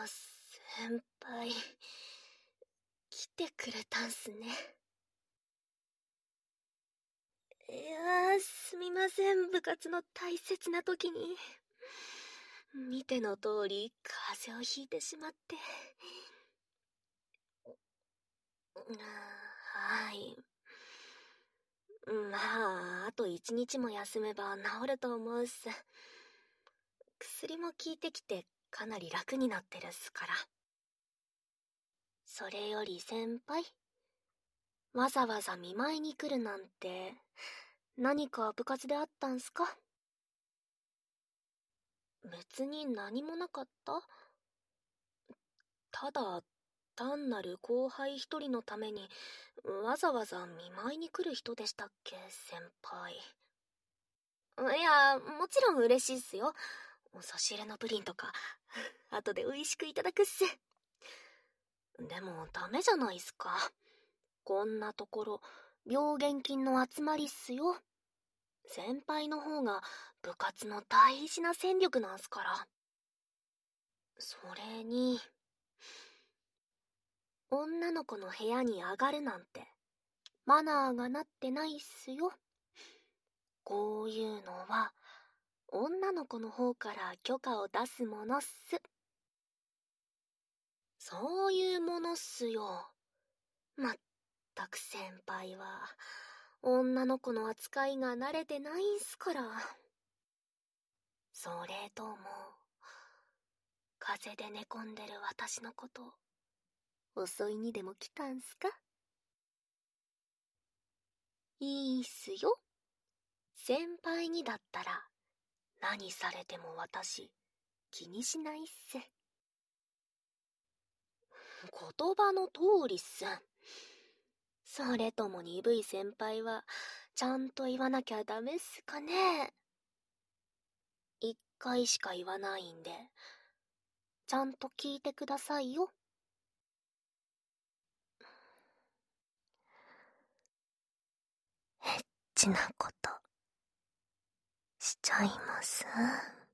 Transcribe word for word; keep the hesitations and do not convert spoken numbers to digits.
先輩、来てくれたんすね。いやー、すみません、部活の大切な時に。見ての通り、風邪をひいてしまって。はい。まあ、あと一日も休めば治ると思うっす。薬も効いてきてかなり楽になってるっすから。それより先輩、わざわざ見舞いに来るなんて、何か部活であったんすか？別に何もなかった？ただ、単なる後輩一人のために、わざわざ見舞いに来る人でしたっけ、先輩。いや、もちろん嬉しいっすよ。お差し入れのプリンとか、後で美味しくいただくっす。でも、ダメじゃないっすか。こんなところ、病原菌の集まりっすよ。先輩の方が部活の大事な戦力なんすから。それに、女の子の部屋に上がるなんて、マナーがなってないっすよ。こういうのは、女の子の方から許可を出すものっす。そういうものっすよ。まったく先輩は、女の子の扱いが慣れてないんすから。それとも、風邪で寝込んでる私のこと、襲いにでも来たんすか？いいっすよ。先輩にだったら、何されても私、気にしないっす。言葉の通りっす。それとも鈍い先輩は、ちゃんと言わなきゃダメっすかね。一回しか言わないんで、ちゃんと聞いてくださいよ。エッチなこと、しちゃいます。